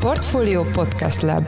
Portfolio Podcast Lab.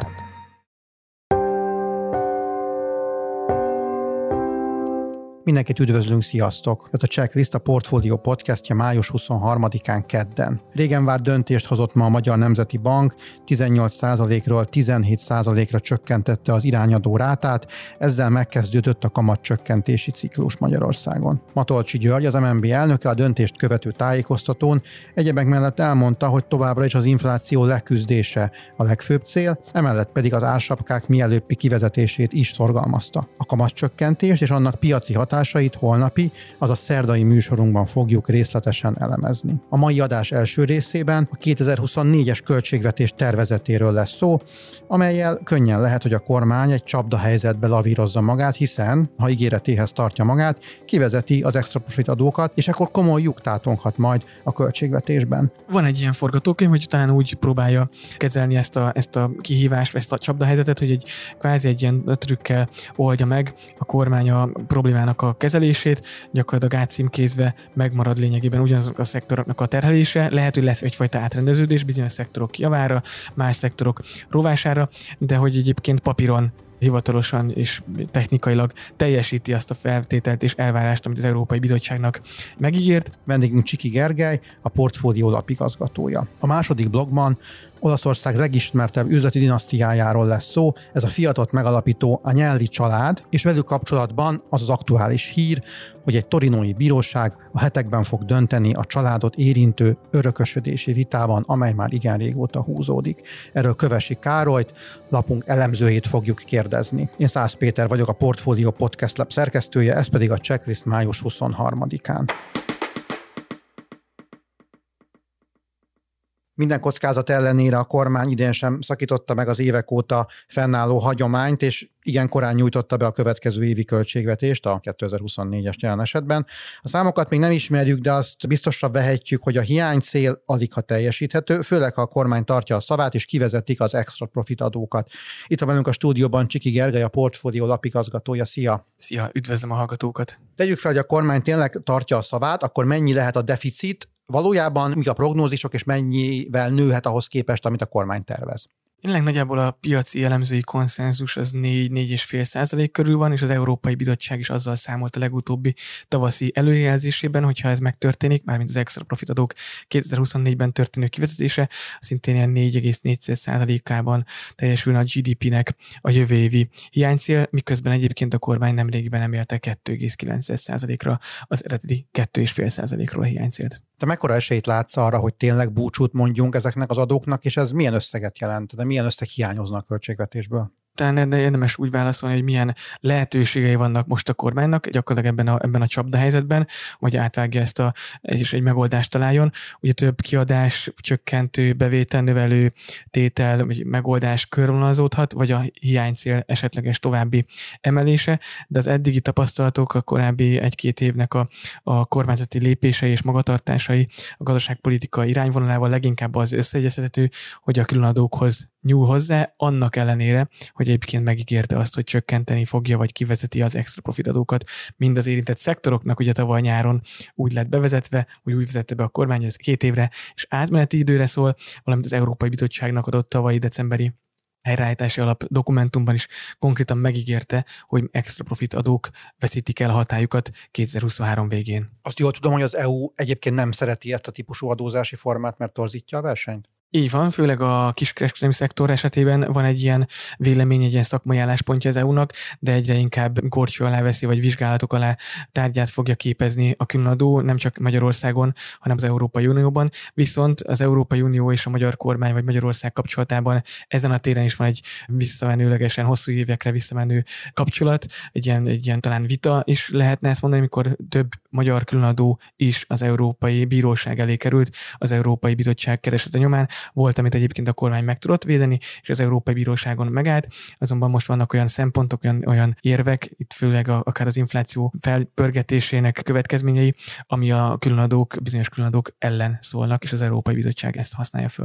Mindenkit üdvözlünk, sziasztok! Ez a Checklist, a Portfolio podcastja május 23-án kedden. Régen várt döntést hozott ma a Magyar Nemzeti Bank, 18%-ról 17%-ra csökkentette az irányadó rátát, ezzel megkezdődött a kamatcsökkentési ciklus Magyarországon. Matolcsy György, az MNB elnöke a döntést követő tájékoztatón egyebek mellett elmondta, hogy továbbra is az infláció leküzdése a legfőbb cél, emellett pedig az ársapkák mielőbbi kivezetését is szorgalmazta. A kamatcsökkentést és annak piaci hatásait holnapi, azaz szerdai műsorunkban fogjuk részletesen elemezni. A mai adás első részében a 2024-es költségvetés tervezetéről lesz szó, amellyel könnyen lehet, hogy a kormány egy csapdahelyzetbe lavírozza magát, hiszen, ha ígéretéhez tartja magát, kivezeti az extra profit adókat, és akkor komoly lyuk tátonghat majd a költségvetésben. Van egy ilyen forgatókönyv, hogy talán úgy próbálja kezelni ezt a kihívást, ezt a csapdahelyzetet, hogy kvázi egy ilyen trükkel oldja meg a kormány a problémának a kezelését, gyakorlatilag átcímkézve megmarad lényegében ugyanazok a szektoroknak a terhelése. Lehet, hogy lesz egyfajta átrendeződés bizonyos szektorok javára, más szektorok rovására, de hogy egyébként papíron hivatalosan és technikailag teljesíti azt a feltételt és elvárást, amit az Európai Bizottságnak megígért. Vendégünk Csiky Gergely, a Portfolio lapigazgatója. A második blogban Olaszország legismertebb üzleti dinasztiájáról lesz szó, ez a Fiatot megalapító Agnelli család, és velük kapcsolatban az az aktuális hír, hogy egy torinói bíróság a hetekben fog dönteni a családot érintő örökösödési vitában, amely már igen régóta húzódik. Erről Kövesi Károlyt, lapunk elemzőjét fogjuk kérdezni. Én Szász Péter vagyok, a Portfolio Podcast Lab szerkesztője, ez pedig a Checklist május 23-án. Minden kockázat ellenére a kormány idén sem szakította meg az évek óta fennálló hagyományt, és igen korán nyújtotta be a következő évi költségvetést, a 2024-es jelen esetben. A számokat még nem ismerjük, de azt biztosra vehetjük, hogy a hiánycél aligha teljesíthető, főleg ha a kormány tartja a szavát, és kivezetik az extra profit adókat. Itt van velünk a stúdióban Csiky Gergely, a Portfolio lapigazgatója. Szia! Szia, üdvözlöm a hallgatókat! Tegyük fel, hogy a kormány tényleg tartja a szavát, akkor mennyi lehet a deficit, valójában mik a prognózisok, és mennyivel nőhet ahhoz képest, amit a kormány tervez? Tényleg nagyjából a piaci elemzői konszenzus az 4-4,5% körül van, és az Európai Bizottság is azzal számolt a legutóbbi tavaszi előrejelzésében, hogyha ez megtörténik, mármint az extra profit adók 2024-ben történő kivezetése, szintén ilyen 4,4%-ában teljesülne a GDP-nek a jövő évi hiánycél, miközben egyébként a kormány nemrégiben emelte 2,9%-ra az eredeti 2,5%-ról a hiánycélt. Te mekkora esélyt látsz arra, hogy tényleg búcsút mondjunk ezeknek az adóknak, és ez milyen összeget jelent, de milyen összeg hiányoznak a költségvetésből? Talán érdemes úgy válaszolni, hogy milyen lehetőségei vannak most a kormánynak, gyakorlatilag ebben a csapdahelyzetben, hogy átvágja ezt és egy megoldást találjon. Ugye több kiadás, csökkentő, bevételnövelő tétel, vagy megoldás körvonalazódhat, vagy a hiánycél esetleges további emelése, de az eddigi tapasztalatok, a korábbi 1-2 évnek a kormányzati lépései és magatartásai a gazdaságpolitika irányvonalával leginkább az összeegyeztethető, hogy a különadókhoz nyúl hozzá, annak ellenére, hogy egyébként megígérte azt, hogy csökkenteni fogja, vagy kivezeti az extra profit adókat mind az érintett szektoroknak, ugye tavaly nyáron úgy lett bevezetve, hogy úgy vezette be a kormány, ez 2 évre és átmeneti időre szól, valamint az Európai Bizottságnak adott tavalyi decemberi helyreállítási alap dokumentumban is konkrétan megígérte, hogy extra profit adók veszítik el hatályukat 2023 végén. Azt jól tudom, hogy az EU egyébként nem szereti ezt a típusú adózási formát, mert torzítja a versenyt? Így van, főleg a kiskereskedelmi szektor esetében van egy ilyen vélemény, egy ilyen szakmai álláspontja az EU-nak, de egyre inkább górcső alá veszi, vagy vizsgálatok alá tárgyát fogja képezni a különadó, nem csak Magyarországon, hanem az Európai Unióban. Viszont az Európai Unió és a magyar kormány, vagy Magyarország kapcsolatában ezen a téren is van egy visszamenőlegesen, hosszú évekre visszamenő kapcsolat, egy ilyen talán vita is lehetne ezt mondani, amikor több magyar különadó is az Európai Bíróság elé került, az Európai Bizottság keresete nyomán. Volt, amit egyébként a kormány meg tudott védeni, és az Európai Bíróságon megállt, azonban most vannak olyan szempontok, olyan érvek, itt főleg akár az infláció felpörgetésének következményei, ami a különadók, bizonyos különadók ellen szólnak, és az Európai Bizottság ezt használja föl.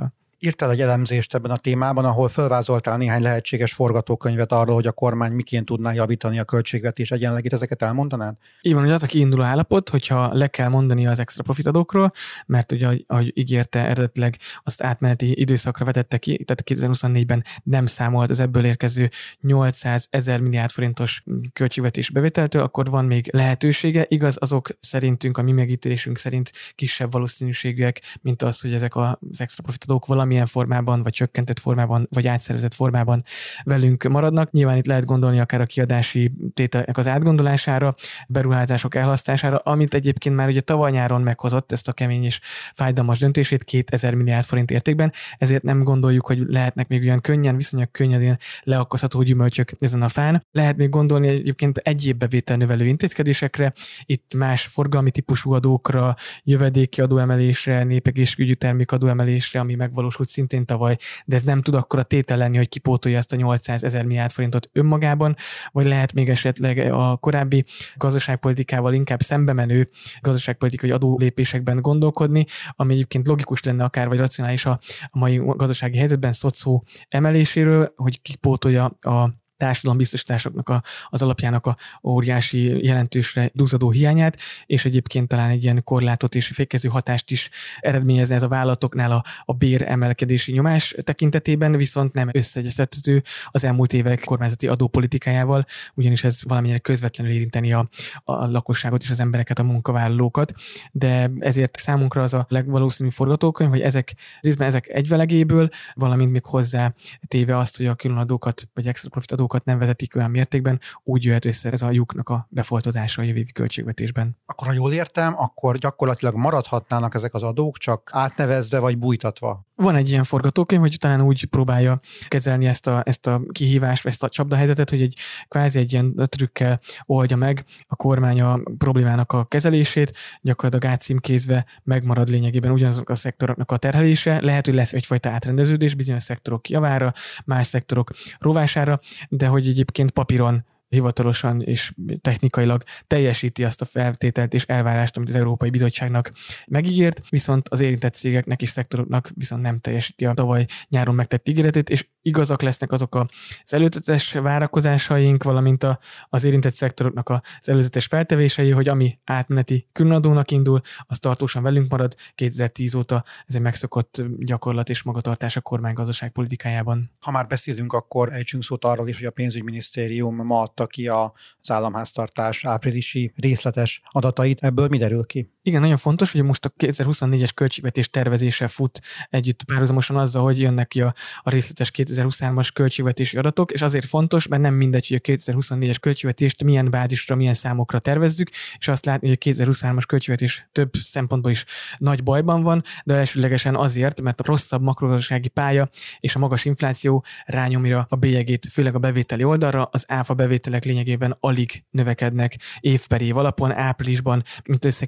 Írtál egy elemzést ebben a témában, ahol felvázoltál néhány lehetséges forgatókönyvet arról, hogy a kormány miként tudná javítani a költségvetés egyenlegét. Ezeket elmondanád? Így van, hogy az a kiinduló állapot, hogyha le kell mondani az extra profitadókról, mert ugye, ahogy ígérte eredetileg, azt átmeneti időszakra vetette ki, tehát 2024-ben nem számolt az ebből érkező 800 000 milliárd forintos költségvetés bevételtől, akkor van még lehetősége. Igaz, azok szerintünk, a mi megítélésünk szerint kisebb valószínűségűek, mint az, hogy ezek az extra profitadók valamilyen formában, vagy csökkentett formában, vagy átszervezett formában velünk maradnak. Nyilván itt lehet gondolni akár a kiadási tételnek az átgondolására, beruházások elhalasztására, amit egyébként már ugye tavaly nyáron meghozott ezt a kemény és fájdalmas döntését 2000 milliárd forint értékben, ezért nem gondoljuk, hogy lehetnek még olyan viszonylag könnyedén leakasztható gyümölcsök ezen a fán. Lehet még gondolni egyébként egyéb bevételnövelő intézkedésekre, itt más forgalmi típusú adókra, jövedéki adóemelésre, népegészségügyi termékadóemelésre, ami megvalósult szintén tavaly, de ez nem tud akkora tétel lenni, hogy kipótolja ezt a 800 000 milliárd forintot önmagában, vagy lehet még esetleg a korábbi gazdaságpolitikával inkább szembe menő gazdaságpolitikai adólépésekben gondolkodni, ami egyébként logikus lenne akár, vagy racionális a mai gazdasági helyzetben szocó emeléséről, hogy kipótolja a társadalombiztosításoknak az alapjának a óriási jelentősre duzzadó hiányát, és egyébként talán egy ilyen korlátot és fékező hatást is eredményezne ez a vállalatoknál a bér emelkedési nyomás tekintetében, viszont nem összeegyeztethető az elmúlt évek kormányzati adópolitikájával, ugyanis ez valamennyire közvetlenül érinteni a lakosságot és az embereket, a munkavállalókat, de ezért számunkra az a legvalószínűbb forgatókönyv, hogy részben ezek egyvelegéből, valamint még hozzá téve azt, hogy a különadókat vagy extra profitadókat nem vezetik olyan mértékben, úgy jöhet össze ez a lyuknak a befoltodása a jövő évi költségvetésben. Akkor, ha jól értem, akkor gyakorlatilag maradhatnának ezek az adók, csak átnevezve vagy bújtatva. Van egy ilyen forgatókönyv, hogy talán úgy próbálja kezelni ezt a kihívást, ezt a csapdahelyzetet, hogy egy ilyen trükkel oldja meg a kormány a problémának a kezelését, gyakorlatilag átcímkézve megmarad lényegében ugyanazok a szektoroknak a terhelése. Lehet, hogy lesz egyfajta átrendeződés bizonyos szektorok javára, más szektorok rovására, de hogy egyébként papíron hivatalosan és technikailag teljesíti azt a feltételt és elvárást, amit az Európai Bizottságnak megígért, viszont az érintett cégeknek és szektoroknak viszont nem teljesíti a tavaly nyáron megtett ígéretét, és igazak lesznek azok az előzetes várakozásaink, valamint az érintett szektoroknak az előzetes feltevései, hogy ami átmeneti különadónak indul, az tartósan velünk marad. 2010 óta ez egy megszokott gyakorlat és magatartás a kormány gazdaságpolitikájában. Ha már beszélünk, akkor ejtsünk szót arról is, hogy a pénzügyminisztérium ma adta ki az államháztartás áprilisi részletes adatait. Ebből mi derül ki? Igen, nagyon fontos, hogy most a 2024-es költségvetés tervezése fut együtt párhuzamosan azzal, hogy jönnek ki a részletes 2023-as költségvetési adatok, és azért fontos, mert nem mindegy, hogy a 2024-es költségvetést milyen bázisra, milyen számokra tervezzük, és azt látni, hogy a 2023-as költségvetés több szempontból is nagy bajban van, de elsőlegesen azért, mert a rosszabb makrogazdasági pálya és a magas infláció rányomja a bélyegét, főleg a bevételi oldalra, az áfa bevételek lényegében alig növekednek év per év alapon, áprilisban mindössze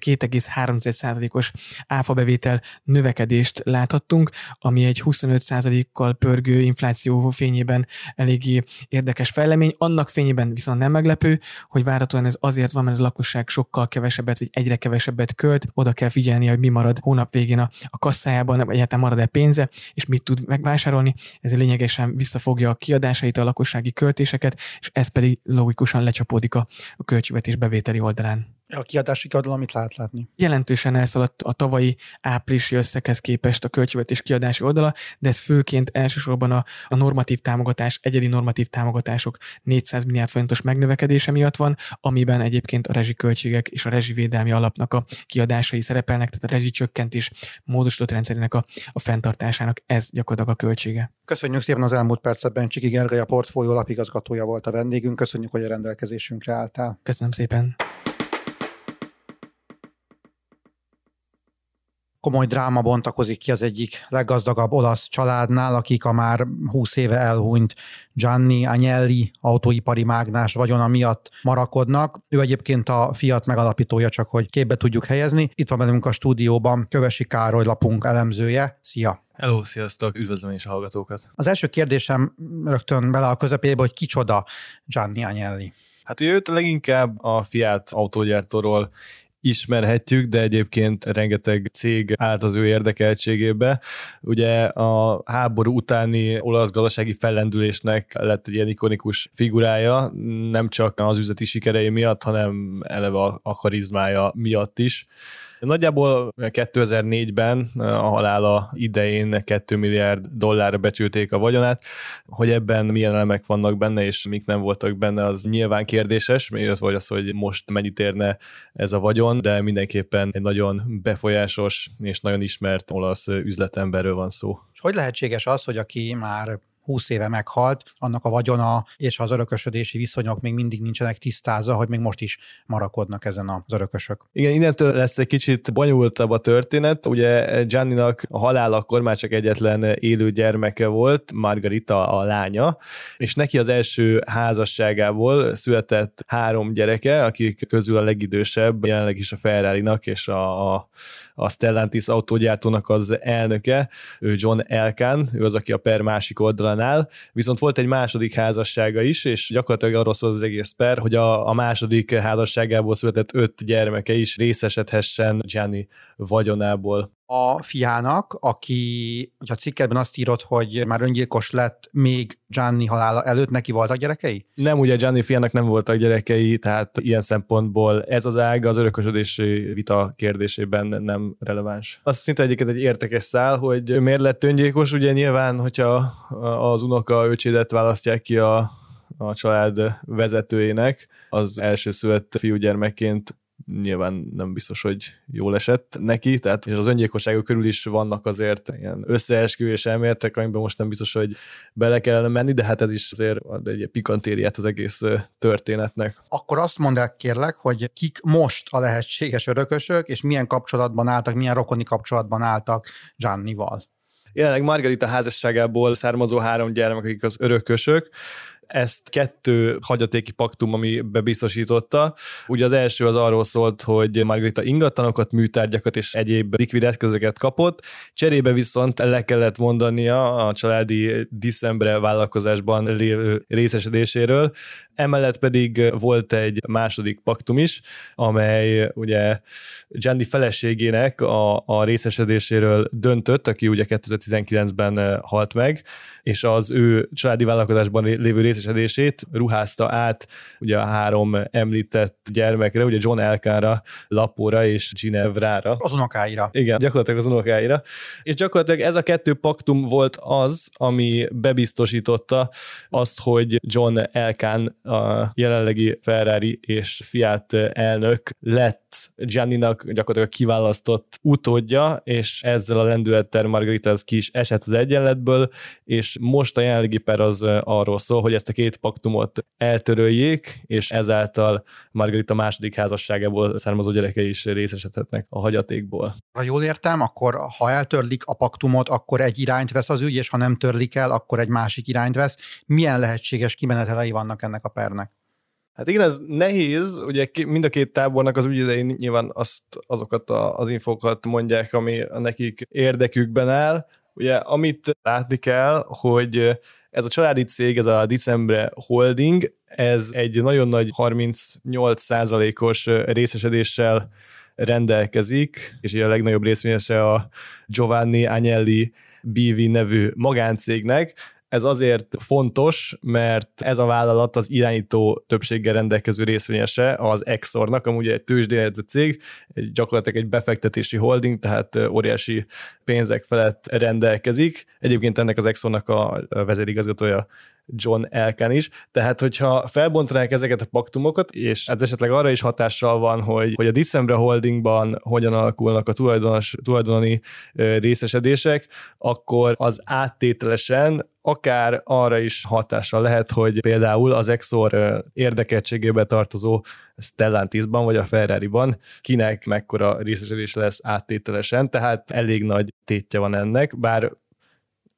2,3%-os áfabevétel növekedést láthattunk, ami egy 25%-kal pörgő infláció fényében eléggé érdekes fejlemény. Annak fényében viszont nem meglepő, hogy várhatóan ez azért van, mert a lakosság sokkal kevesebbet, vagy egyre kevesebbet költ, oda kell figyelni, hogy mi marad hónap végén a kasszájában, vagy egyáltalán marad-e pénze, és mit tud megvásárolni. Ez lényegesen visszafogja a kiadásait, a lakossági költéseket, és ez pedig logikusan lecsapódik a költségvetés bevételi oldalán. A kiadási oldalon mit lehet látni? Jelentősen elszaladt a tavalyi áprilisi összeghez képest a költségvetés kiadási oldala, de ez főként elsősorban a normatív támogatás, egyedi normatív támogatások 400 milliárd forintos megnövekedése miatt van, amiben egyébként a rezsiköltségek és a rezsivédelmi alapnak a kiadásai szerepelnek, tehát a rezsicsökkentés módosított rendszerének a fenntartásának ez gyakorlatilag a költsége. Köszönjük szépen az elmúlt percekben. Csiki Gergely, a Portfólió alapigazgatója volt a vendégünk. Köszönjük, hogy a rendelkezésünkre álltál. Köszönöm szépen. Komoly dráma bontakozik ki az egyik leggazdagabb olasz családnál, akik a már 20 éve elhunyt Gianni Agnelli autóipari mágnás vagyona miatt marakodnak. Ő egyébként a Fiat megalapítója, csak hogy képbe tudjuk helyezni. Itt van velünk a stúdióban Kövesi Károly, lapunk elemzője. Szia! Hello, sziasztok! Üdvözlöm is a hallgatókat! Az első kérdésem rögtön bele a közepébe, hogy kicsoda Gianni Agnelli? Hát őt leginkább a Fiat autógyártóról ismerhetjük, de egyébként rengeteg cég állt az ő érdekeltségébe. Ugye a háború utáni olasz gazdasági fellendülésnek lett egy ilyen ikonikus figurája, nem csak az üzleti sikerei miatt, hanem eleve a karizmája miatt is. Nagyjából 2004-ben a halála idején $2 milliárd becsülték a vagyonát, hogy ebben milyen elemek vannak benne, és mik nem voltak benne, az nyilván kérdéses, illetve az, hogy most mennyit érne ez a vagyon, de mindenképpen egy nagyon befolyásos és nagyon ismert olasz üzletemberről van szó. És hogy lehetséges az, hogy aki már 20 éve meghalt, annak a vagyona és az örökösödési viszonyok még mindig nincsenek tisztázva, hogy még most is marakodnak ezen az örökösök. Igen, innentől lesz egy kicsit bonyolultabb a történet. Ugye Gianninak a halálakor már csak egyetlen élő gyermeke volt, Margarita a lánya, és neki az első házasságából született 3 gyereke, akik közül a legidősebb jelenleg is a Ferrarinak és a Stellantis autógyártónak az elnöke, ő John Elkann, ő az, aki a per másik oldalán áll, viszont volt egy második házassága is, és gyakorlatilag arról szól az egész per, hogy a második házasságából született 5 gyermeke is részesedhessen Gianni vagyonából. A fiának, aki, a cikkedben azt írod, hogy már öngyilkos lett még Gianni halála előtt, neki voltak gyerekei? Nem, ugye Gianni fiának nem voltak gyerekei, tehát ilyen szempontból ez az ág az örökösödési vita kérdésében nem releváns. Azt szinte egyébként egy érdekes szál, hogy miért lett öngyilkos, ugye nyilván, hogyha az unoka öcsédet választják ki a család vezetőjének, az elsőszülött fiúgyermekként nyilván nem biztos, hogy jól esett neki, tehát és az öngyilkosságok körül is vannak azért ilyen összeesküvés elméletek, amiben most nem biztos, hogy bele kellene menni, de hát ez is azért ad egy pikantériát az egész történetnek. Akkor azt mondd el, kérlek, hogy kik most a lehetséges örökösök, és milyen kapcsolatban álltak, milyen rokoni kapcsolatban álltak Giannival. Jelenleg Margarita házasságából származó 3 gyermek, akik az örökösök. Ezt 2 hagyatéki paktum, ami bebiztosította. Ugye az első az arról szólt, hogy Margarita ingatlanokat, műtárgyakat és egyéb likvid eszközöket kapott, cserébe viszont le kellett mondania a családi Diszembre vállalkozásban lévő részesedéséről. Emellett pedig volt egy második paktum is, amely ugye Gianni feleségének a részesedéséről döntött, aki ugye 2019-ben halt meg, és az ő családi vállalkozásban lévő részesedését ruházta át ugye a 3 említett gyermekre, ugye John Elkannra, Lapóra és Ginevrára. Az unokáira. Igen, gyakorlatilag az unokáira. És gyakorlatilag ez a 2 paktum volt az, ami bebiztosította azt, hogy John Elkann, a jelenlegi Ferrari és Fiat elnök lett Gianninak gyakorlatilag kiválasztott utódja, és ezzel a lendülettel Margarita az ki is esett az egyenletből, és most a jelenlegi per az arról szól, hogy ezt a 2 paktumot eltöröljék, és ezáltal Margarita második házasságából származó gyerekei is részesedhetnek a hagyatékból. Ha jól értem, akkor ha eltörlik a paktumot, akkor egy irányt vesz az ügy, és ha nem törlik el, akkor egy másik irányt vesz. Milyen lehetséges kimenetelei vannak ennek a pernek? Hát igen, ez nehéz, ugye mind a 2 tábornak az ügyidei nyilván azokat az infókat mondják, ami nekik érdekükben áll. Ugye amit látni kell, hogy ez a családi cég, ez a Diszembre Holding, ez egy nagyon nagy 38%-os részesedéssel rendelkezik, és a legnagyobb részvényese a Giovanni Agnelli BV nevű magáncégnek. Ez azért fontos, mert ez a vállalat az irányító többséggel rendelkező részvényese az Exornak, amúgy egy tőzsdén jegyzett cég, gyakorlatilag egy befektetési holding, tehát óriási pénzek felett rendelkezik. Egyébként ennek az Exornak a vezérigazgatója John Elkann is. Tehát, hogyha felbontanák ezeket a paktumokat, és ez esetleg arra is hatással van, hogy a Diszembre Holdingban hogyan alakulnak a tulajdoni részesedések, akkor az áttételesen akár arra is hatással lehet, hogy például az Exor érdekeltségébe tartozó Stellantisban vagy a Ferrariban kinek mekkora részesedés lesz áttételesen, tehát elég nagy tétje van ennek, bár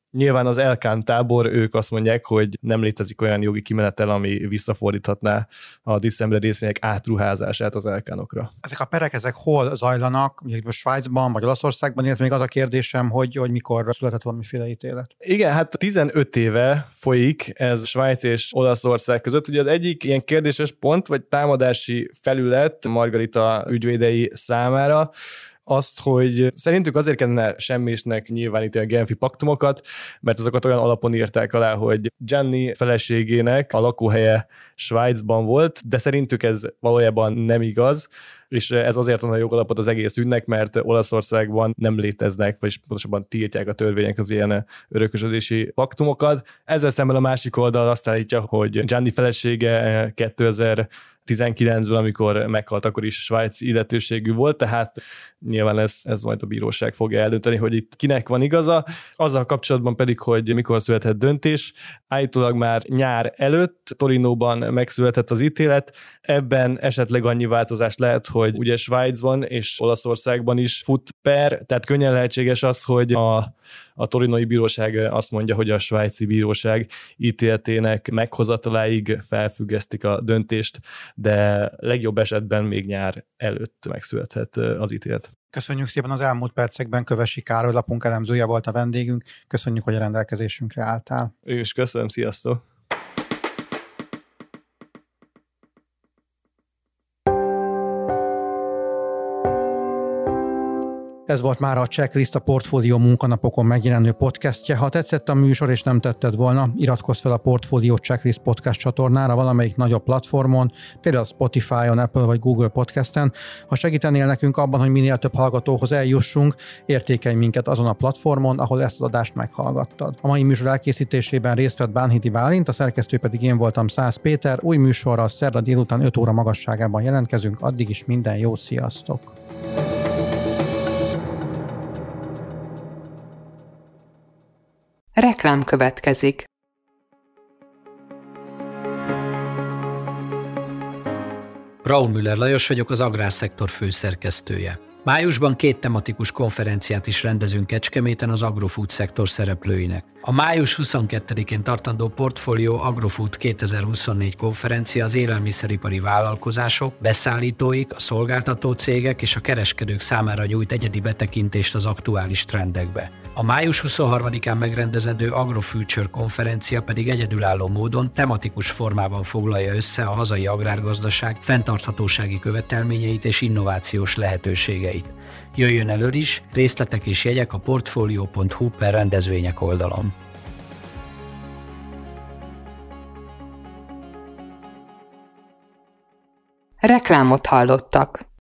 Nyilván az Elkán tábor, ők azt mondják, hogy nem létezik olyan jogi kimenetel, ami visszafordíthatná a Dissemble részvények átruházását az Elkánokra. Ezek a perek, ezek hol zajlanak? Most Svájcban vagy Olaszországban, illetve még az a kérdésem, hogy mikor született valamiféle ítélet? Igen, hát 15 éve folyik ez Svájc és Olaszország között. Ugye az egyik ilyen kérdéses pont, vagy támadási felület Margarita ügyvédei számára, azt, hogy szerintük azért kellene semmisnek nyilvánítani a Genfi paktumokat, mert azokat olyan alapon írták alá, hogy Gianni feleségének a lakóhelye Svájcban volt, de szerintük ez valójában nem igaz, és ez azért van a jogalapot az egész ügynek, mert Olaszországban nem léteznek, vagyis pontosabban tiltják a törvények az ilyen örökösödési paktumokat. Ezzel szemben a másik oldal azt állítja, hogy Gianni felesége 2019-ben, amikor meghalt, akkor is svájci illetőségű volt, tehát nyilván ez majd a bíróság fogja eldönteni, hogy itt kinek van igaza. Azzal kapcsolatban pedig, hogy mikor született döntés, állítólag már nyár előtt Torinóban megszületett az ítélet, ebben esetleg annyi változás lehet, hogy ugye Svájcban és Olaszországban is fut per, tehát könnyen lehetséges az, hogy a torinói bíróság azt mondja, hogy a svájci bíróság ítéletének meghozataláig felfüggesztik a döntést, de legjobb esetben még nyár előtt megszülethet az ítélet. Köszönjük szépen, az elmúlt percekben Kövesi Károly lapunk elemzője volt a vendégünk. Köszönjük, hogy a rendelkezésünkre álltál. És köszönöm, sziasztok! Ez volt már a Checklist, a Portfólió munkanapokon megjelenő podcastje. Ha tetszett a műsor és nem tetted volna, iratkozz fel a Portfólió Checklist podcast csatornára valamelyik nagyobb platformon, például Spotify-on, Apple vagy Google Podcasten. Ha segítenél nekünk abban, hogy minél több hallgatóhoz eljussunk, értékelj minket azon a platformon, ahol ezt az adást meghallgattad. A mai műsor elkészítésében részt vett Bánhidi Bálint, a szerkesztő pedig én voltam, Szász Péter. Új műsorral szerda délután 5 óra magasságában jelentkezünk, addig is minden jó, sziasztok! Reklám következik. Braun Müller Lajos vagyok, az Agrárszektor főszerkesztője. Májusban 2 tematikus konferenciát is rendezünk Kecskeméten az agrofood szektor szereplőinek. A május 22-én tartandó Portfolio Agrofood 2024 konferencia az élelmiszeripari vállalkozások, beszállítóik, a szolgáltató cégek és a kereskedők számára nyújt egyedi betekintést az aktuális trendekbe. A május 23-án megrendezendő AgroFuture konferencia pedig egyedülálló módon tematikus formában foglalja össze a hazai agrárgazdaság fenntarthatósági követelményeit és innovációs lehetőségeit. Jöjjön elő is, részletek és jegyek a portfolio.hu/rendezvények oldalon. Reklámot hallottak.